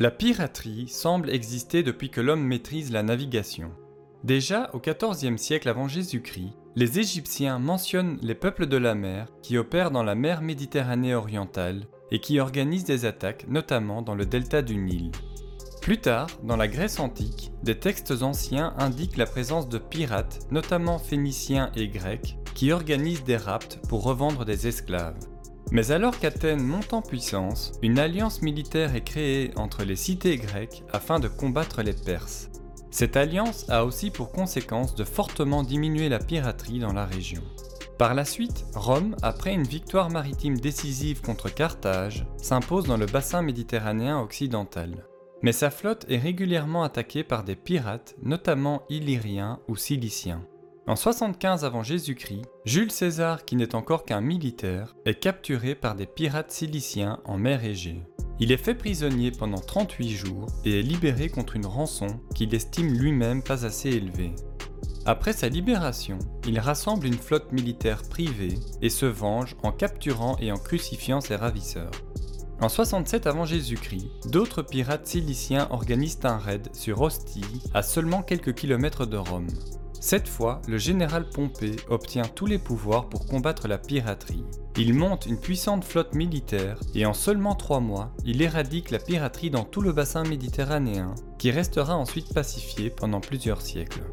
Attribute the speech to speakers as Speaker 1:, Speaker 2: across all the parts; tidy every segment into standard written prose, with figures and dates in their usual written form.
Speaker 1: La piraterie semble exister depuis que l'homme maîtrise la navigation. Déjà au XIVe siècle avant Jésus-Christ, les Égyptiens mentionnent les peuples de la mer qui opèrent dans la mer Méditerranée orientale et qui organisent des attaques notamment dans le delta du Nil. Plus tard, dans la Grèce antique, des textes anciens indiquent la présence de pirates, notamment phéniciens et grecs, qui organisent des rapts pour revendre des esclaves. Mais alors qu'Athènes monte en puissance, une alliance militaire est créée entre les cités grecques afin de combattre les Perses. Cette alliance a aussi pour conséquence de fortement diminuer la piraterie dans la région. Par la suite, Rome, après une victoire maritime décisive contre Carthage, s'impose dans le bassin méditerranéen occidental. Mais sa flotte est régulièrement attaquée par des pirates, notamment illyriens ou ciliciens. En 75 avant Jésus-Christ, Jules César, qui n'est encore qu'un militaire, est capturé par des pirates ciliciens en mer Égée. Il est fait prisonnier pendant 38 jours et est libéré contre une rançon qu'il estime lui-même pas assez élevée. Après sa libération, il rassemble une flotte militaire privée et se venge en capturant et en crucifiant ses ravisseurs. En 67 avant Jésus-Christ, d'autres pirates ciliciens organisent un raid sur Ostie, à seulement quelques kilomètres de Rome. Cette fois, le général Pompée obtient tous les pouvoirs pour combattre la piraterie. Il monte une puissante flotte militaire et en seulement 3 mois, il éradique la piraterie dans tout le bassin méditerranéen, qui restera ensuite pacifié pendant plusieurs siècles.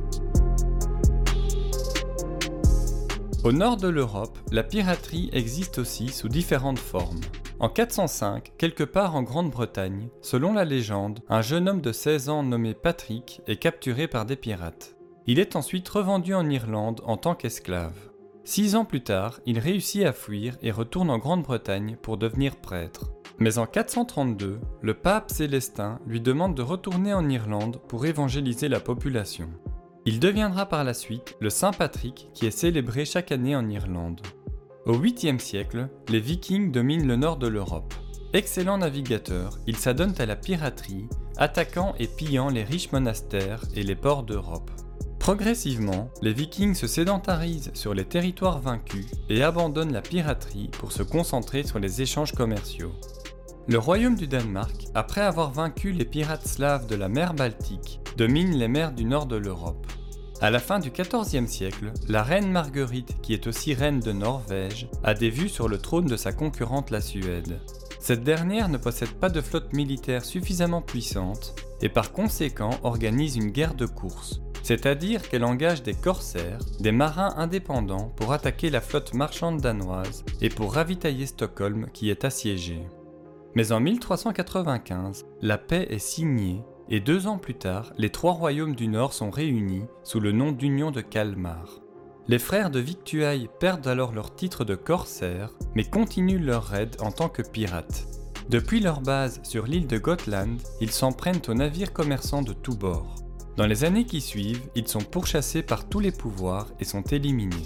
Speaker 1: Au nord de l'Europe, la piraterie existe aussi sous différentes formes. En 405, quelque part en Grande-Bretagne, selon la légende, un jeune homme de 16 ans nommé Patrick est capturé par des pirates. Il est ensuite revendu en Irlande en tant qu'esclave. 6 ans plus tard, il réussit à fuir et retourne en Grande-Bretagne pour devenir prêtre. Mais en 432, le pape Célestin lui demande de retourner en Irlande pour évangéliser la population. Il deviendra par la suite le Saint Patrick qui est célébré chaque année en Irlande. Au 8e siècle, les Vikings dominent le nord de l'Europe. Excellents navigateurs, ils s'adonnent à la piraterie, attaquant et pillant les riches monastères et les ports d'Europe. Progressivement, les Vikings se sédentarisent sur les territoires vaincus et abandonnent la piraterie pour se concentrer sur les échanges commerciaux. Le royaume du Danemark, après avoir vaincu les pirates slaves de la mer Baltique, domine les mers du nord de l'Europe. À la fin du XIVe siècle, la reine Marguerite, qui est aussi reine de Norvège, a des vues sur le trône de sa concurrente la Suède. Cette dernière ne possède pas de flotte militaire suffisamment puissante et par conséquent organise une guerre de course. C'est-à-dire qu'elle engage des corsaires, des marins indépendants pour attaquer la flotte marchande danoise et pour ravitailler Stockholm qui est assiégée. Mais en 1395, la paix est signée et 2 ans plus tard, les 3 royaumes du Nord sont réunis sous le nom d'Union de Kalmar. Les frères de Victuailles perdent alors leur titre de corsaires mais continuent leur raid en tant que pirates. Depuis leur base sur l'île de Gotland, ils s'en prennent aux navires commerçants de tous bords. Dans les années qui suivent, ils sont pourchassés par tous les pouvoirs et sont éliminés.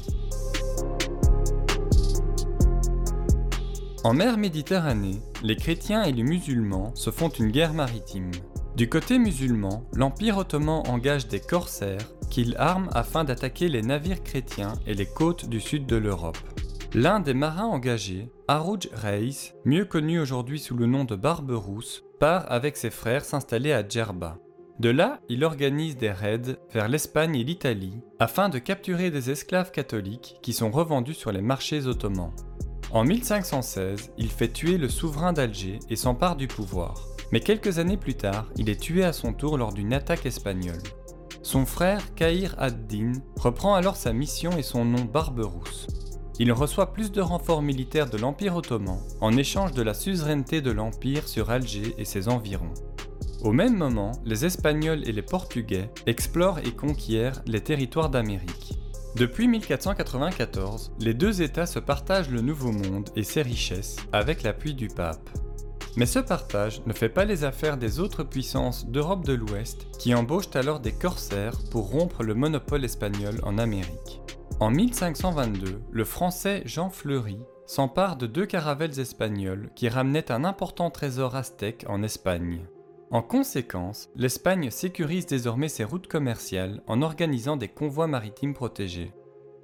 Speaker 1: En mer Méditerranée, les chrétiens et les musulmans se font une guerre maritime. Du côté musulman, l'Empire ottoman engage des corsaires qu'il arme afin d'attaquer les navires chrétiens et les côtes du sud de l'Europe. L'un des marins engagés, Harouj Reis, mieux connu aujourd'hui sous le nom de Barberousse, part avec ses frères s'installer à Djerba. De là, il organise des raids vers l'Espagne et l'Italie afin de capturer des esclaves catholiques qui sont revendus sur les marchés ottomans. En 1516, il fait tuer le souverain d'Alger et s'empare du pouvoir. Mais quelques années plus tard, il est tué à son tour lors d'une attaque espagnole. Son frère, Kahir ad-Din, reprend alors sa mission et son nom Barberousse. Il reçoit plus de renforts militaires de l'Empire ottoman en échange de la suzeraineté de l'Empire sur Alger et ses environs. Au même moment, les Espagnols et les Portugais explorent et conquièrent les territoires d'Amérique. Depuis 1494, les 2 États se partagent le Nouveau Monde et ses richesses avec l'appui du pape. Mais ce partage ne fait pas les affaires des autres puissances d'Europe de l'Ouest qui embauchent alors des corsaires pour rompre le monopole espagnol en Amérique. En 1522, le Français Jean Fleury s'empare de 2 caravelles espagnoles qui ramenaient un important trésor aztèque en Espagne. En conséquence, l'Espagne sécurise désormais ses routes commerciales en organisant des convois maritimes protégés.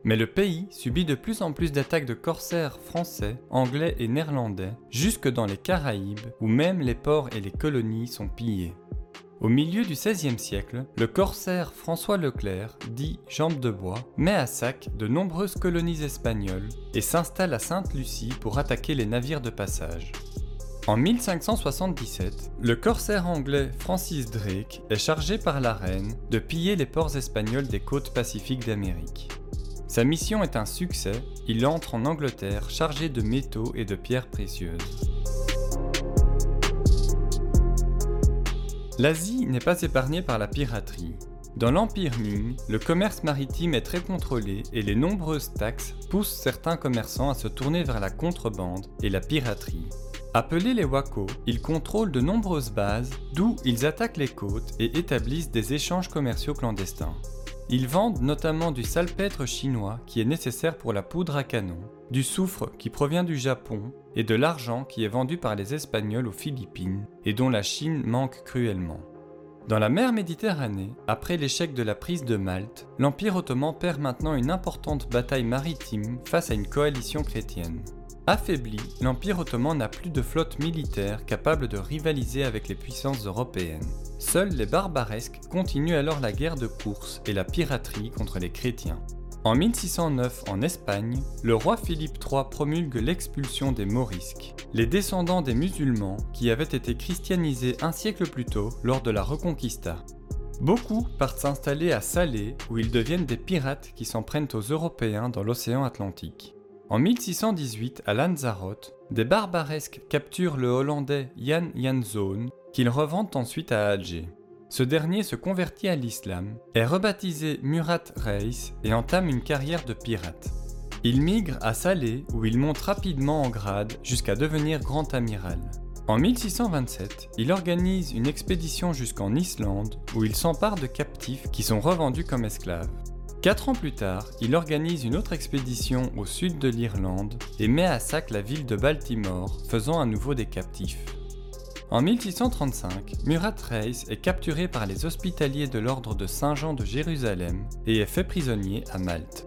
Speaker 1: Mais le pays subit de plus en plus d'attaques de corsaires français, anglais et néerlandais, jusque dans les Caraïbes, où même les ports et les colonies sont pillés. Au milieu du XVIe siècle, le corsaire François Leclerc, dit Jambe de Bois, met à sac de nombreuses colonies espagnoles et s'installe à Sainte-Lucie pour attaquer les navires de passage. En 1577, le corsaire anglais Francis Drake est chargé par la reine de piller les ports espagnols des côtes pacifiques d'Amérique. Sa mission est un succès, il entre en Angleterre chargé de métaux et de pierres précieuses. L'Asie n'est pas épargnée par la piraterie. Dans l'Empire Ming, le commerce maritime est très contrôlé et les nombreuses taxes poussent certains commerçants à se tourner vers la contrebande et la piraterie. Appelés les Wako, ils contrôlent de nombreuses bases, d'où ils attaquent les côtes et établissent des échanges commerciaux clandestins. Ils vendent notamment du salpêtre chinois qui est nécessaire pour la poudre à canon, du soufre qui provient du Japon et de l'argent qui est vendu par les Espagnols aux Philippines et dont la Chine manque cruellement. Dans la mer Méditerranée, après l'échec de la prise de Malte, l'Empire ottoman perd maintenant une importante bataille maritime face à une coalition chrétienne. Affaibli, l'Empire ottoman n'a plus de flotte militaire capable de rivaliser avec les puissances européennes. Seuls les barbaresques continuent alors la guerre de course et la piraterie contre les chrétiens. En 1609, en Espagne, le roi Philippe III promulgue l'expulsion des Morisques, les descendants des musulmans qui avaient été christianisés un siècle plus tôt lors de la Reconquista. Beaucoup partent s'installer à Salé où ils deviennent des pirates qui s'en prennent aux Européens dans l'océan Atlantique. En 1618, à Lanzarote, des barbaresques capturent le Hollandais Jan Janzoon, qu'ils revendent ensuite à Alger. Ce dernier se convertit à l'islam, est rebaptisé Murat Reis et entame une carrière de pirate. Il migre à Salé où il monte rapidement en grade jusqu'à devenir grand amiral. En 1627, il organise une expédition jusqu'en Islande où il s'empare de captifs qui sont revendus comme esclaves. 4 ans plus tard, il organise une autre expédition au sud de l'Irlande et met à sac la ville de Baltimore, faisant à nouveau des captifs. En 1635, Murat Reis est capturé par les hospitaliers de l'ordre de Saint-Jean de Jérusalem et est fait prisonnier à Malte.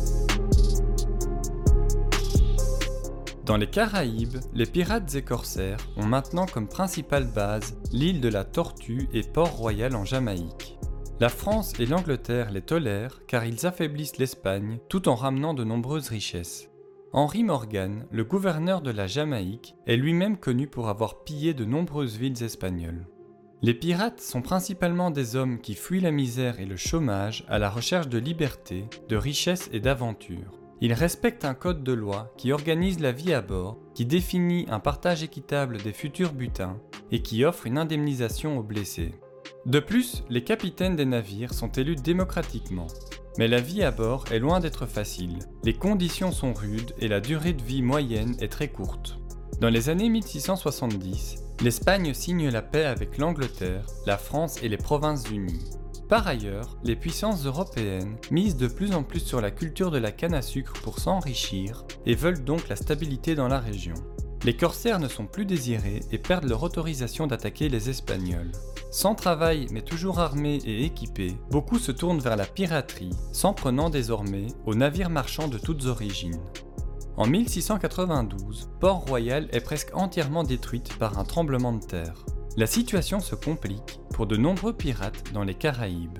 Speaker 1: Dans les Caraïbes, les pirates et corsaires ont maintenant comme principale base l'île de la Tortue et Port-Royal en Jamaïque. La France et l'Angleterre les tolèrent car ils affaiblissent l'Espagne tout en ramenant de nombreuses richesses. Henry Morgan, le gouverneur de la Jamaïque, est lui-même connu pour avoir pillé de nombreuses villes espagnoles. Les pirates sont principalement des hommes qui fuient la misère et le chômage à la recherche de liberté, de richesse et d'aventure. Ils respectent un code de loi qui organise la vie à bord, qui définit un partage équitable des futurs butins et qui offre une indemnisation aux blessés. De plus, les capitaines des navires sont élus démocratiquement. Mais la vie à bord est loin d'être facile, les conditions sont rudes et la durée de vie moyenne est très courte. Dans les années 1670, l'Espagne signe la paix avec l'Angleterre, la France et les Provinces-Unies. Par ailleurs, les puissances européennes misent de plus en plus sur la culture de la canne à sucre pour s'enrichir et veulent donc la stabilité dans la région. Les corsaires ne sont plus désirés et perdent leur autorisation d'attaquer les Espagnols. Sans travail mais toujours armés et équipés, beaucoup se tournent vers la piraterie, s'en prenant désormais aux navires marchands de toutes origines. En 1692, Port-Royal est presque entièrement détruite par un tremblement de terre. La situation se complique pour de nombreux pirates dans les Caraïbes.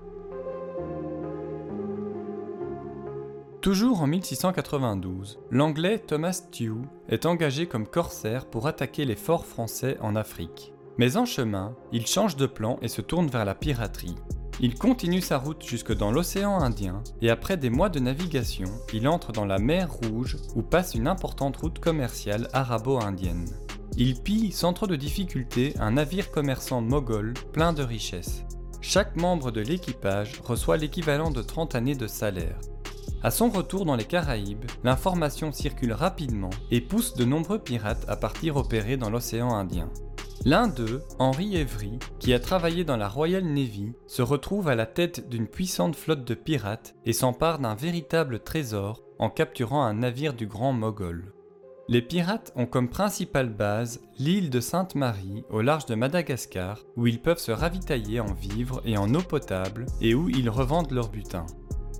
Speaker 1: Toujours en 1692, l'anglais Thomas Tew est engagé comme corsaire pour attaquer les forts français en Afrique. Mais en chemin, il change de plan et se tourne vers la piraterie. Il continue sa route jusque dans l'océan Indien et après des mois de navigation, il entre dans la mer Rouge où passe une importante route commerciale arabo-indienne. Il pille sans trop de difficulté un navire commerçant moghol plein de richesses. Chaque membre de l'équipage reçoit l'équivalent de 30 années de salaire. À son retour dans les Caraïbes, l'information circule rapidement et pousse de nombreux pirates à partir opérer dans l'océan Indien. L'un d'eux, Henry Avery, qui a travaillé dans la Royal Navy, se retrouve à la tête d'une puissante flotte de pirates et s'empare d'un véritable trésor en capturant un navire du Grand Moghol. Les pirates ont comme principale base l'île de Sainte-Marie au large de Madagascar où ils peuvent se ravitailler en vivres et en eau potable et où ils revendent leur butin.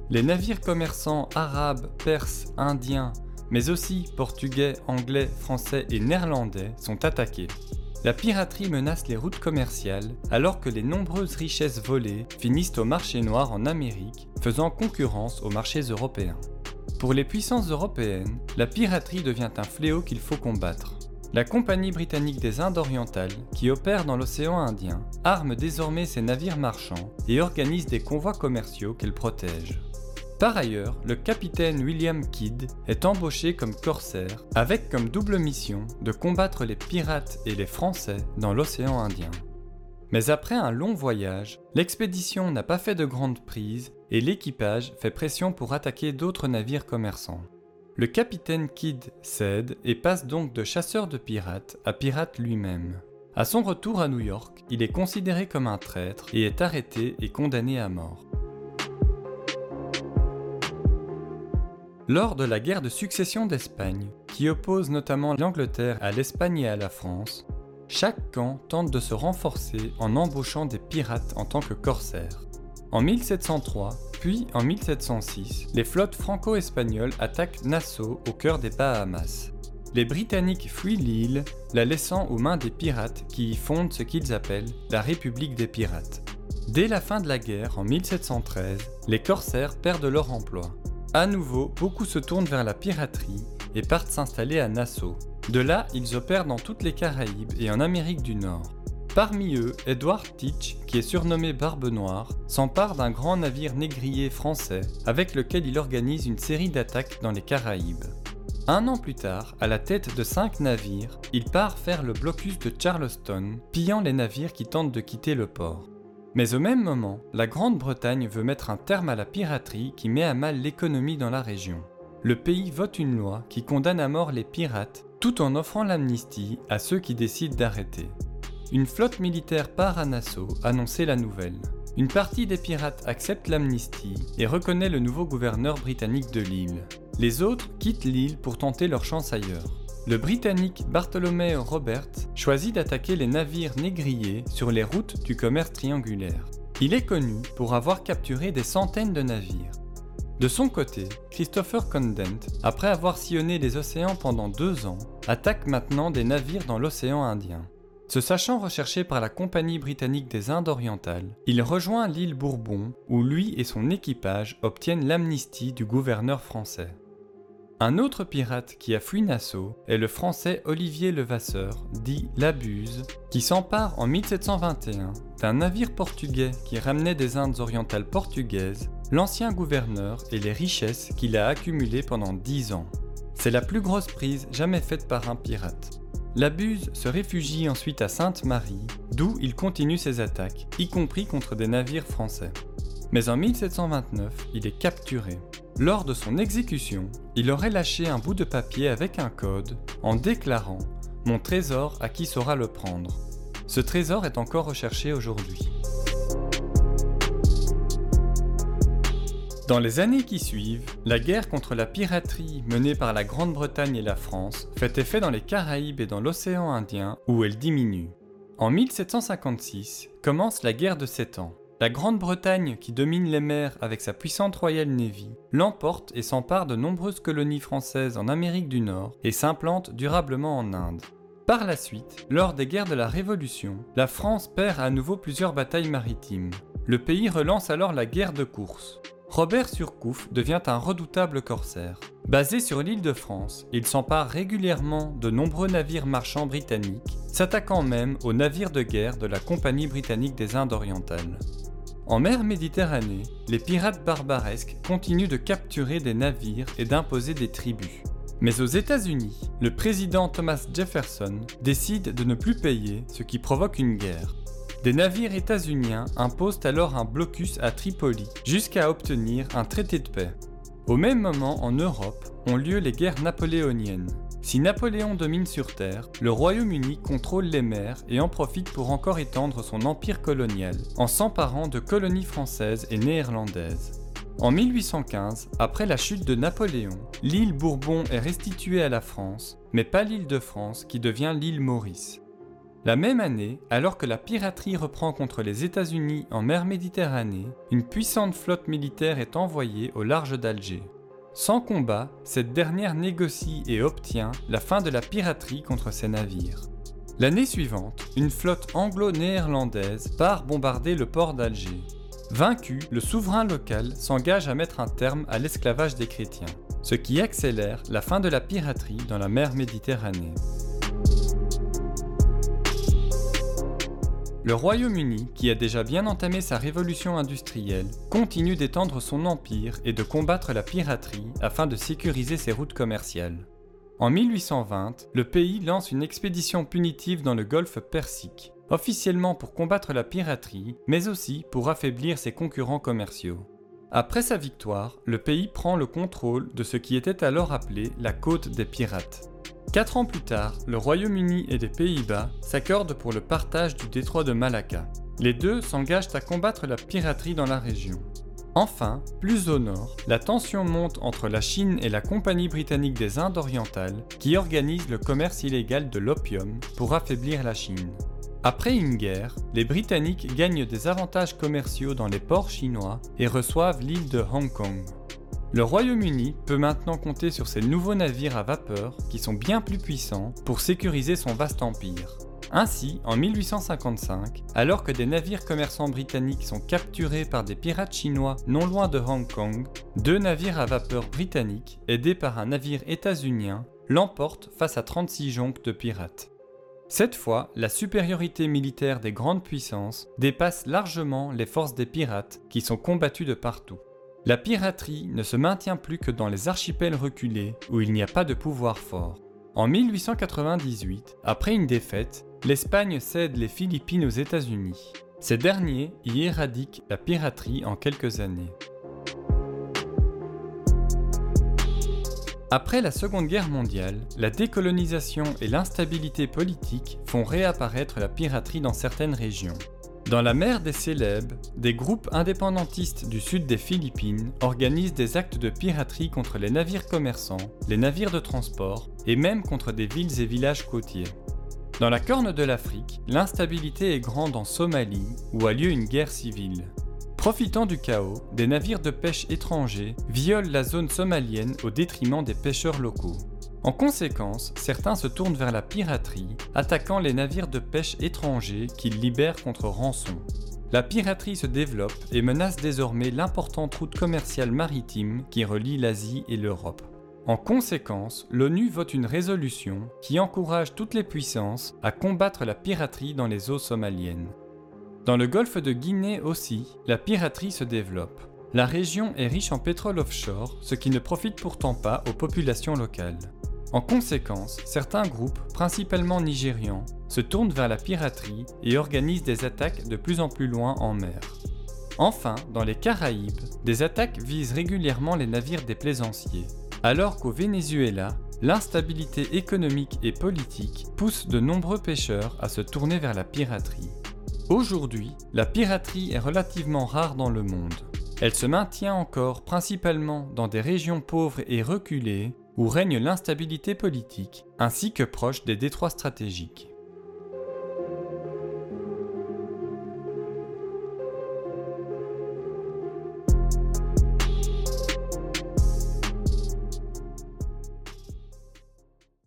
Speaker 1: Les navires commerçants arabes, perses, indiens, mais aussi portugais, anglais, français et néerlandais sont attaqués. La piraterie menace les routes commerciales alors que les nombreuses richesses volées finissent au marché noir en Amérique, faisant concurrence aux marchés européens. Pour les puissances européennes, la piraterie devient un fléau qu'il faut combattre. La Compagnie britannique des Indes orientales, qui opère dans l'océan Indien, arme désormais ses navires marchands et organise des convois commerciaux qu'elle protège. Par ailleurs, le capitaine William Kidd est embauché comme corsaire, avec comme double mission de combattre les pirates et les Français dans l'océan Indien. Mais après un long voyage, l'expédition n'a pas fait de grandes prises et l'équipage fait pression pour attaquer d'autres navires commerçants. Le capitaine Kidd cède et passe donc de chasseur de pirates à pirate lui-même. À son retour à New York, il est considéré comme un traître et est arrêté et condamné à mort. Lors de la guerre de succession d'Espagne, qui oppose notamment l'Angleterre à l'Espagne et à la France, chaque camp tente de se renforcer en embauchant des pirates en tant que corsaires. En 1703, puis en 1706, les flottes franco-espagnoles attaquent Nassau au cœur des Bahamas. Les Britanniques fuient l'île, la laissant aux mains des pirates qui y fondent ce qu'ils appellent la République des pirates. Dès la fin de la guerre, en 1713, les corsaires perdent leur emploi. À nouveau, beaucoup se tournent vers la piraterie et partent s'installer à Nassau. De là, ils opèrent dans toutes les Caraïbes et en Amérique du Nord. Parmi eux, Edward Teach, qui est surnommé Barbe Noire, s'empare d'un grand navire négrier français avec lequel il organise une série d'attaques dans les Caraïbes. Un an plus tard, à la tête de 5 navires, il part faire le blocus de Charleston, pillant les navires qui tentent de quitter le port. Mais au même moment, la Grande-Bretagne veut mettre un terme à la piraterie qui met à mal l'économie dans la région. Le pays vote une loi qui condamne à mort les pirates tout en offrant l'amnistie à ceux qui décident d'arrêter. Une flotte militaire part à Nassau annoncer la nouvelle. Une partie des pirates accepte l'amnistie et reconnaît le nouveau gouverneur britannique de l'île. Les autres quittent l'île pour tenter leur chance ailleurs. Le Britannique Bartholomew Roberts choisit d'attaquer les navires négriers sur les routes du commerce triangulaire. Il est connu pour avoir capturé des centaines de navires. De son côté, Christopher Condent, après avoir sillonné les océans pendant 2 ans, attaque maintenant des navires dans l'océan Indien. Se sachant recherché par la Compagnie britannique des Indes orientales, il rejoint l'île Bourbon où lui et son équipage obtiennent l'amnistie du gouverneur français. Un autre pirate qui a fui Nassau est le français Olivier Levasseur, dit Labuse, qui s'empare en 1721 d'un navire portugais qui ramenait des Indes orientales portugaises, l'ancien gouverneur et les richesses qu'il a accumulées pendant 10 ans. C'est la plus grosse prise jamais faite par un pirate. Labuse se réfugie ensuite à Sainte-Marie, d'où il continue ses attaques, y compris contre des navires français. Mais en 1729, il est capturé. Lors de son exécution, il aurait lâché un bout de papier avec un code en déclarant « Mon trésor à qui saura le prendre ». Ce trésor est encore recherché aujourd'hui. Dans les années qui suivent, la guerre contre la piraterie menée par la Grande-Bretagne et la France fait effet dans les Caraïbes et dans l'océan Indien où elle diminue. En 1756 commence la guerre de 7 ans. La Grande-Bretagne, qui domine les mers avec sa puissante Royal Navy, l'emporte et s'empare de nombreuses colonies françaises en Amérique du Nord et s'implante durablement en Inde. Par la suite, lors des guerres de la Révolution, la France perd à nouveau plusieurs batailles maritimes. Le pays relance alors la guerre de course. Robert Surcouf devient un redoutable corsaire. Basé sur l'île de France, il s'empare régulièrement de nombreux navires marchands britanniques, s'attaquant même aux navires de guerre de la Compagnie britannique des Indes orientales. En mer Méditerranée, les pirates barbaresques continuent de capturer des navires et d'imposer des tribus. Mais aux États-Unis, le président Thomas Jefferson décide de ne plus payer, ce qui provoque une guerre. Des navires états-uniens imposent alors un blocus à Tripoli jusqu'à obtenir un traité de paix. Au même moment, en Europe, ont lieu les guerres napoléoniennes. Si Napoléon domine sur Terre, le Royaume-Uni contrôle les mers et en profite pour encore étendre son empire colonial en s'emparant de colonies françaises et néerlandaises. En 1815, après la chute de Napoléon, l'île Bourbon est restituée à la France, mais pas l'île de France qui devient l'île Maurice. La même année, alors que la piraterie reprend contre les États-Unis en mer Méditerranée, une puissante flotte militaire est envoyée au large d'Alger. Sans combat, cette dernière négocie et obtient la fin de la piraterie contre ses navires. L'année suivante, une flotte anglo-néerlandaise part bombarder le port d'Alger. Vaincu, le souverain local s'engage à mettre un terme à l'esclavage des chrétiens, ce qui accélère la fin de la piraterie dans la mer Méditerranée. Le Royaume-Uni, qui a déjà bien entamé sa révolution industrielle, continue d'étendre son empire et de combattre la piraterie afin de sécuriser ses routes commerciales. En 1820, le pays lance une expédition punitive dans le golfe Persique, officiellement pour combattre la piraterie, mais aussi pour affaiblir ses concurrents commerciaux. Après sa victoire, le pays prend le contrôle de ce qui était alors appelé la côte des pirates. 4 ans plus tard, le Royaume-Uni et les Pays-Bas s'accordent pour le partage du détroit de Malacca. Les deux s'engagent à combattre la piraterie dans la région. Enfin, plus au nord, la tension monte entre la Chine et la Compagnie britannique des Indes orientales, qui organise le commerce illégal de l'opium pour affaiblir la Chine. Après une guerre, les Britanniques gagnent des avantages commerciaux dans les ports chinois et reçoivent l'île de Hong Kong. Le Royaume-Uni peut maintenant compter sur ses nouveaux navires à vapeur qui sont bien plus puissants pour sécuriser son vaste empire. Ainsi, en 1855, alors que des navires commerçants britanniques sont capturés par des pirates chinois non loin de Hong Kong, 2 navires à vapeur britanniques, aidés par un navire états-unien, l'emportent face à 36 jonques de pirates. Cette fois, la supériorité militaire des grandes puissances dépasse largement les forces des pirates qui sont combattus de partout. La piraterie ne se maintient plus que dans les archipels reculés où il n'y a pas de pouvoir fort. En 1898, après une défaite, l'Espagne cède les Philippines aux États-Unis. Ces derniers y éradiquent la piraterie en quelques années. Après la Seconde Guerre mondiale, la décolonisation et l'instabilité politique font réapparaître la piraterie dans certaines régions. Dans la mer des Célèbes, des groupes indépendantistes du sud des Philippines organisent des actes de piraterie contre les navires commerçants, les navires de transport et même contre des villes et villages côtiers. Dans la Corne de l'Afrique, l'instabilité est grande en Somalie où a lieu une guerre civile. Profitant du chaos, des navires de pêche étrangers violent la zone somalienne au détriment des pêcheurs locaux. En conséquence, certains se tournent vers la piraterie, attaquant les navires de pêche étrangers qu'ils libèrent contre rançon. La piraterie se développe et menace désormais l'importante route commerciale maritime qui relie l'Asie et l'Europe. En conséquence, l'ONU vote une résolution qui encourage toutes les puissances à combattre la piraterie dans les eaux somaliennes. Dans le golfe de Guinée aussi, la piraterie se développe. La région est riche en pétrole offshore, ce qui ne profite pourtant pas aux populations locales. En conséquence, certains groupes, principalement nigérians, se tournent vers la piraterie et organisent des attaques de plus en plus loin en mer. Enfin, dans les Caraïbes, des attaques visent régulièrement les navires des plaisanciers, alors qu'au Venezuela, l'instabilité économique et politique pousse de nombreux pêcheurs à se tourner vers la piraterie. Aujourd'hui, la piraterie est relativement rare dans le monde. Elle se maintient encore principalement dans des régions pauvres et reculées où règne l'instabilité politique, ainsi que proche des détroits stratégiques.